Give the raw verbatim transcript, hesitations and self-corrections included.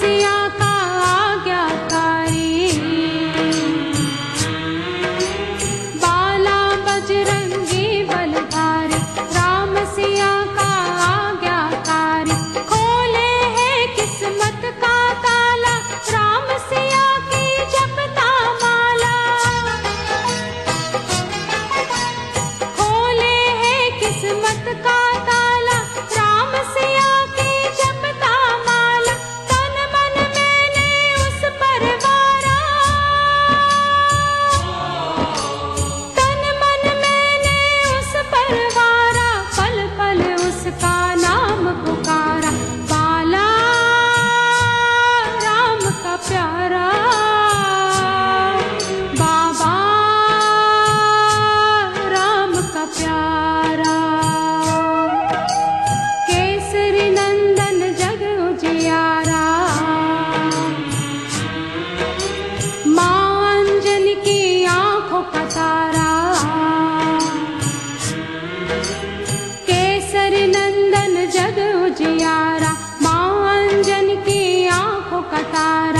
सिया का आज्ञाकारी, बाला बजरंगी बलधारी, राम सिया का आज्ञाकारी। खोले है किस्मत का ताला, राम सिया की जपता माला। खोले है किस्मत का ताला, राम सिया की जपता माला। तन मन मैंने उस पर वारा, तन मन मैंने उस पर वारा, पल पल उसका नाम पुकारा। बाला राम का प्यारा, बाबा राम का प्यारा। केसरी नंदन जग उजियारा, माँ अंजनी की आंखों का तारा। केसरी नंदन जग उजियारा, माँ अंजनी की आंखों का तारा।